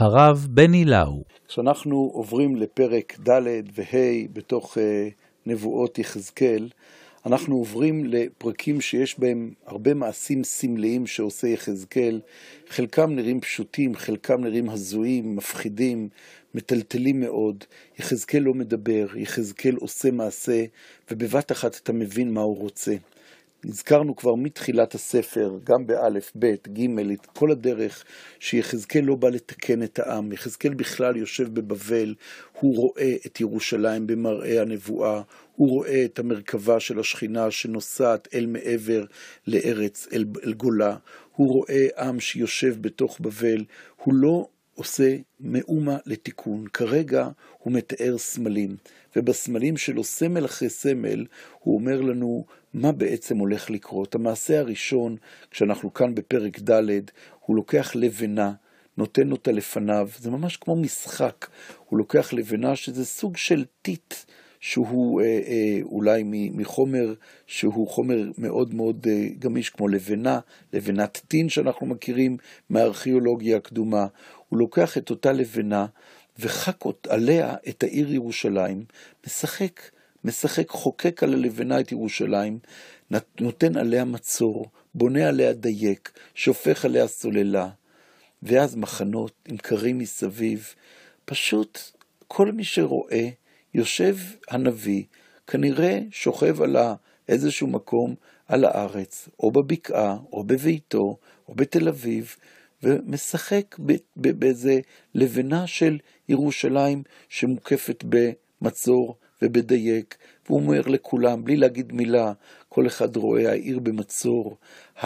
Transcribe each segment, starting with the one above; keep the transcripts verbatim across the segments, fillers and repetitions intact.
הרב בני לאו. כשאנחנו עוברים לפרק ד' וה' בתוך uh, נבואות יחזקאל, אנחנו עוברים לפרקים שיש בהם הרבה מעשים סמליים שעושה יחזקאל. חלקם נראים פשוטים, חלקם נראים הזויים, מפחידים, מטלטלים מאוד. יחזקאל לא מדבר, יחזקאל עושה מעשה, ובבת אחת אתה מבין מה הוא רוצה. נזכרנו כבר מתחילת הספר, גם באלף, בית, ג' את כל הדרך שיחזקאל לא בא לתקן את העם. יחזקאל בכלל יושב בבבל, הוא רואה את ירושלים במראה הנבואה, הוא רואה את המרכבה של השכינה שנוסעת אל מעבר לארץ, אל, אל גולה. הוא רואה עם שיושב בתוך בבל, הוא לא עושה מאומה לתיקון. כרגע הוא מתאר סמלים, ובסמלים שלו סמל אחרי סמל הוא אומר לנו מה בעצם הולך לקרות. המעשה הראשון, כשאנחנו כאן בפרק ד', הוא לוקח לבנה, נותן אותה לפניו, זה ממש כמו משחק, הוא לוקח לבנה שזה סוג של טיט, שהוא אה, אה, אולי מחומר שהוא חומר מאוד מאוד אה, גמיש, כמו לבנה, לבנת טין שאנחנו מכירים מהארכיאולוגיה הקדומה. הוא לוקח את אותה לבנה וחק עליה את העיר ירושלים, משחק, משחק, חוקק על הלבנה את ירושלים, נותן עליה מצור, בונה עליה דייק, שופך עליה סוללה, ואז מחנות עם קרים מסביב. פשוט כל מי שרואה, יושב הנביא, כנראה שוכב על איזשהו מקום על הארץ, או בבקעה, או בביתו, או בתל אביב, ומשחק באיזה לבנה של ירושלים שמוקפת במצור ובדייק, והוא אומר לכולם, בלי להגיד מילה, כל אחד רואה העיר במצור.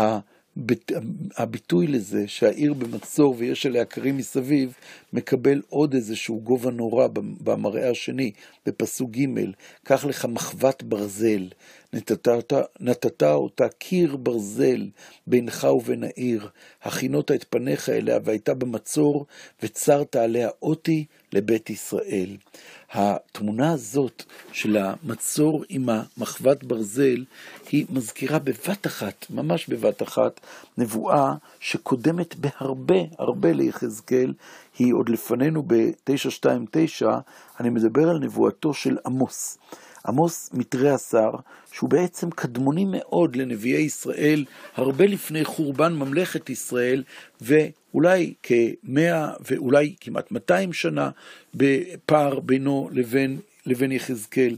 הביטוי לזה שהעיר במצור ויש עליה קרים מסביב, מקבל עוד איזשהו גובה נורא במראה השני, בפסוק ג', קח לך מחוות ברזל, נתתה אותה, נתתה אותה קיר ברזל בינך ובין העיר, הכינות את פניך אליה והייתה במצור, וצרת עליה אותי לבית ישראל. התמונה הזאת של המצור עם המחוות ברזל, היא מזכירה בבת אחת, ממש בבת אחת, נבואה שקודמת בהרבה, הרבה ליחזקאל. היא עוד לפנינו ב-תשע שתיים תשע, אני מדבר על נבואתו של עמוס. עמוס מתרי עשר, שהוא בעצם קדמוני מאוד לנביאי ישראל, הרבה לפני חורבן ממלכת ישראל, ואולי כמאה ואולי כמעט מאתיים שנה בפער בינו לבין, לבין יחזקאל.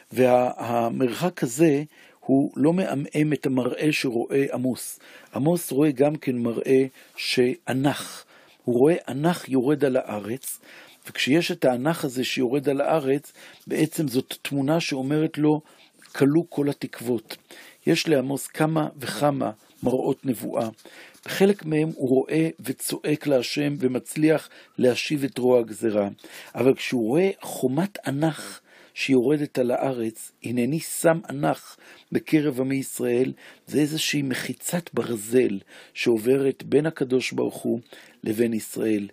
והמרחק הזה הוא לא מאמם את המראה שרואה עמוס. עמוס רואה גם כן מראה שענך. הוא רואה ענך יורד על הארץ, וכשיש את הענך הזה שיורד על הארץ, בעצם זאת תמונה שאומרת לו, כלו כל התקוות. יש לעמוס כמה וכמה מראות נבואה. בחלק מהם הוא רואה וצועק להשם ומצליח להשיב את רוע הגזרה. אבל כשהוא רואה חומת ענך שיורדת על הארץ, הנני שם ענך בקרב עמי ישראל, זה איזושהי מחיצת ברזל שעוברת בין הקדוש ברוך הוא לבין ישראל.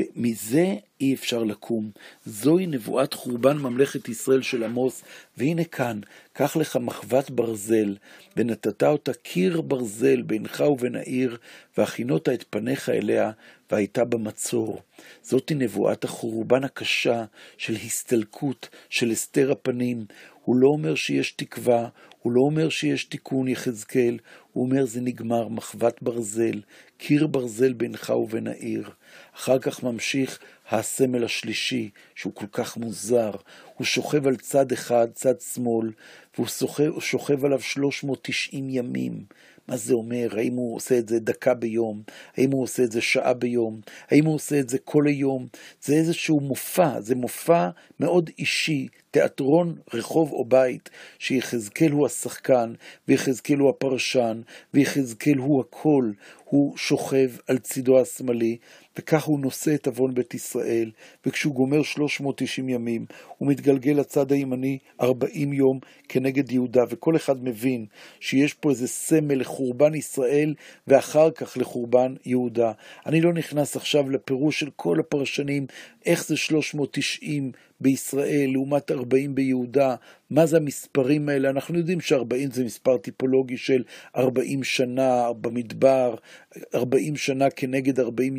ומזה אי אפשר לקום. זוהי נבואת חורבן ממלכת ישראל של עמוס, והנה כאן, קח לך מחוות ברזל, ונתתה אותה קיר ברזל בינך ובין העיר, והכינות את פניך אליה, והייתה במצור. זאתי נבואת החורבן הקשה של הסתלקות, של הסתר הפנים. הוא לא אומר שיש תקווה, הוא לא אומר שיש תיקון יחזקאל, הוא אומר זה נגמר, מחוות ברזל, קיר ברזל בינך ובין העיר. אחר כך ממשיך הסמל השלישי, שהוא כל כך מוזר. הוא שוכב על צד אחד, צד שמאל, והוא שוכב, שוכב עליו שלוש מאות ותשעים ימים. מה זה אומר? האם הוא עושה את זה דקה ביום? האם הוא עושה את זה שעה ביום? האם הוא עושה את זה כל היום? זה איזשהו מופע, זה מופע מאוד אישי, תיאטרון רחוב או בית, שיחזקאל הוא השחקן, ויחזקאל הוא הפרשן, ויחזקאל הוא הכל. הוא שוכב על צידו השמאלי, וכך הוא נושא את עוון בית ישראל, וכשהוא גומר שלוש מאות ותשעים ימים, הוא מתגלגל לצד הימני ארבעים יום כנגד יהודה, וכל אחד מבין שיש פה איזה סמל לחורבן ישראל, ואחר כך לחורבן יהודה. אני לא נכנס עכשיו לפירוש של כל הפרשנים, איך זה שלוש מאות ותשעים בישראל לעומת ארבעים ביהודה, מה זה המספרים האלה? אנחנו יודעים ש-ארבעים זה מספר טיפולוגי של ארבעים שנה במדבר, ארבעים שנה כנגד ארבעים יום של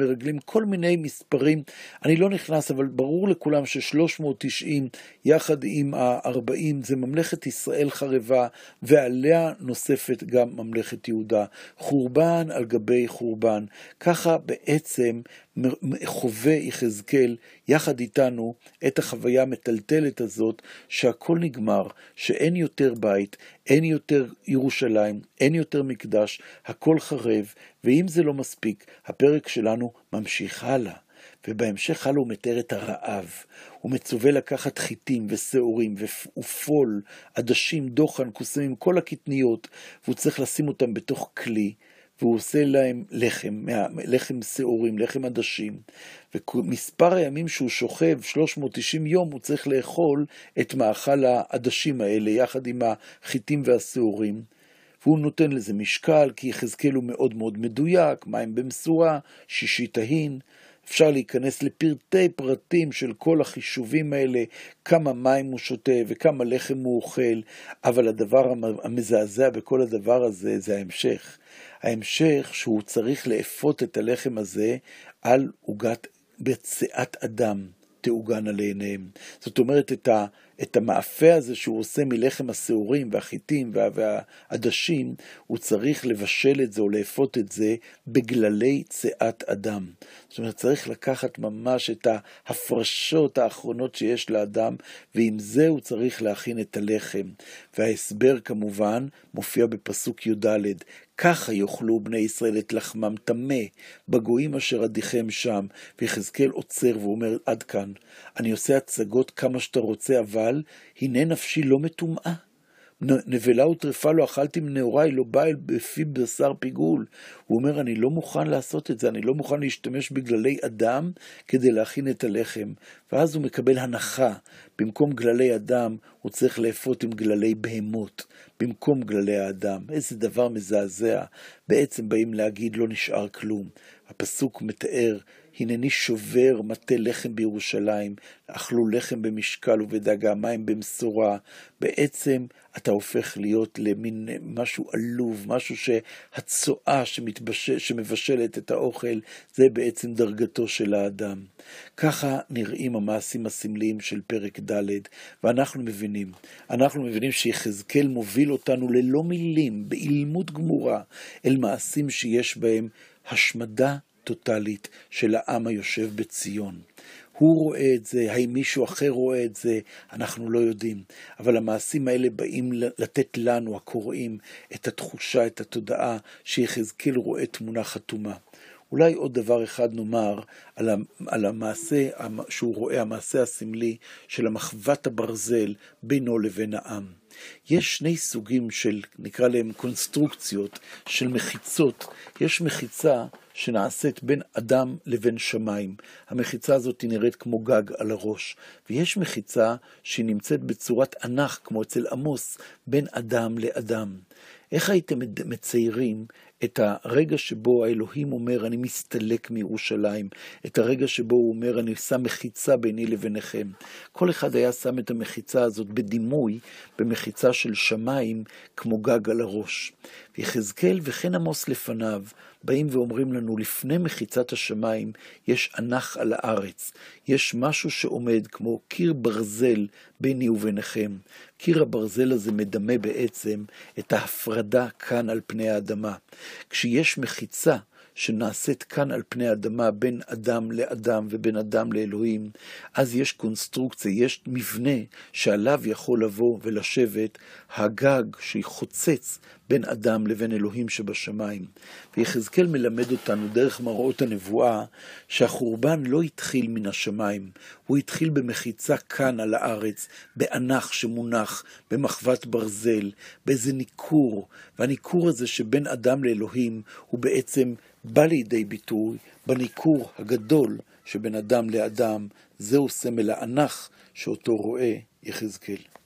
מרגלים כל מיני מספרים, אני לא נכנס, אבל ברור לכולם ש-שלוש מאות ותשעים יחד עם ה-ארבעים זה ממלכת ישראל חרבה, ועליה נוספת גם ממלכת יהודה, חורבן על גבי חורבן. ככה בעצם חווה יחזקאל יחד איתנו את החוויה המטלטלת הזאת, שהכל נגמר, שאין יותר בית, אין יותר ירושלים, אין יותר מקדש, הכל חרב, ואם זה לא מספיק, הפרק שלנו ממשיך הלאה. ובהמשך הלאה הוא מתאר את הרעב, הוא מצווה לקחת חיטים ושעורים ופול, עדשים, דוחן, קוסמים, כל הקטניות, והוא צריך לשים אותם בתוך כלי, והוא עושה להם לחם, לחם שעורים, לחם עדשים, ומספר הימים שהוא שוכב, שלוש מאות ותשעים יום, הוא צריך לאכול את מאכל העדשים האלה, יחד עם החיטים והשעורים, והוא נותן לזה משקל, כי יחזקאל הוא מאוד מאוד מדויק, מים במשורה, שישי תהין, אפשר להיכנס לפרטי פרטים של כל החישובים האלה, כמה מים הוא שותה וכמה לחם הוא אוכל, אבל הדבר המזעזע בכל הדבר הזה זה ההמשך. ההמשך שהוא צריך לאפות את הלחם הזה על עוגת בצעת אדם, תעוגן על עיניהם. זאת אומרת, את, ה, את המאפה הזה שהוא עושה מלחם השעורים והחיטים וה, והעדשים, הוא צריך לבשל את זה או לאפות את זה בגללי צעת אדם. זאת אומרת, צריך לקחת ממש את ההפרשות האחרונות שיש לאדם, ועם זה הוא צריך להכין את הלחם. וההסבר כמובן מופיע בפסוק י"ד, ככה יאכלו בני ישראל את לחמם טמא בגויים אשר עדיכם שם. ויחזקאל עוצר ואומר, עד כאן, אני עושה הצגות כמה שאתה רוצה, אבל הנה נפשי לא מטומאה. נבלה וטרפה לא אכלתי מנעוריי, לא בא אל בפי בשר פיגול. הוא אומר, אני לא מוכן לעשות את זה, אני לא מוכן להשתמש בגללי אדם כדי להכין את הלחם. ואז הוא מקבל הנחה, במקום גללי אדם הוא צריך לאפות עם גללי בהמות, במקום גללי האדם. איזה דבר מזעזע, בעצם באים להגיד לא נשאר כלום. הפסוק מתאר, הנני שובר מטה לחם בירושלים, אכלו לחם במשקל ובדגה, מים במשורה. בעצם אתה הופך להיות למין משהו עלוב, משהו שהצואה שמבשלת את האוכל, זה בעצם דרגתו של האדם. ככה נראים המעשים הסמליים של פרק ד', ואנחנו מבינים, אנחנו מבינים שיחזקאל מוביל אותנו ללא מילים, באילמות גמורה, אל מעשים שיש בהם השמדה טוטלית של העם היושב בציון. הוא רואה את זה, האם מישהו אחר רואה את זה, אנחנו לא יודעים. אבל המעשים האלה באים לתת לנו, הקוראים, את התחושה, את התודעה, שיחזקאל רואה תמונה חתומה. אולי עוד דבר אחד נאמר על, על המעשה שהוא רואה, המעשה הסמלי של המחוות הברזל בינו לבין העם. יש שני סוגים של, נקרא להם קונסטרוקציות, של מחיצות. יש מחיצה שנעשית בין אדם לבין שמיים. המחיצה הזאת נראית כמו גג על הראש. ויש מחיצה שנמצאת בצורת ענך, כמו אצל עמוס, בין אדם לאדם. איך הייתם מציירים את הרגע שבו האלוהים אומר, אני מסתלק מירושלים, את הרגע שבו הוא אומר, אני שם מחיצה ביני לביניכם. כל אחד היה שם את המחיצה הזאת בדימוי, במחיצה של שמיים, כמו גג על הראש. ויחזקאל וכן עמוס לפניו, באים ואומרים לנו, לפני מחיצת השמיים, יש ענך על הארץ. יש משהו שעומד כמו קיר ברזל ביני וביניכם. קיר הברזל הזה מדמה בעצם את ההפרדה כאן על פני האדמה. כשיש מחיצה שנעשית כאן על פני האדמה בין אדם לאדם ובין אדם לאלוהים, אז יש קונסטרוקציה, יש מבנה שעליו יכול לבוא ולשבת הגג שחוצץ בין אדם לבין אלוהים שבשמיים. ויחזקאל מלמד אותנו דרך מראות הנבואה שהחורבן לא התחיל מן השמיים, הוא התחיל במחיצה כאן על הארץ, בענך שמונח, במחוות ברזל, באיזה ניכור, והניכור הזה שבין אדם לאלוהים הוא בעצם בא לידי ביטוי בניכור הגדול שבין אדם לאדם. זהו סמל הענך שאותו רואה יחזקאל.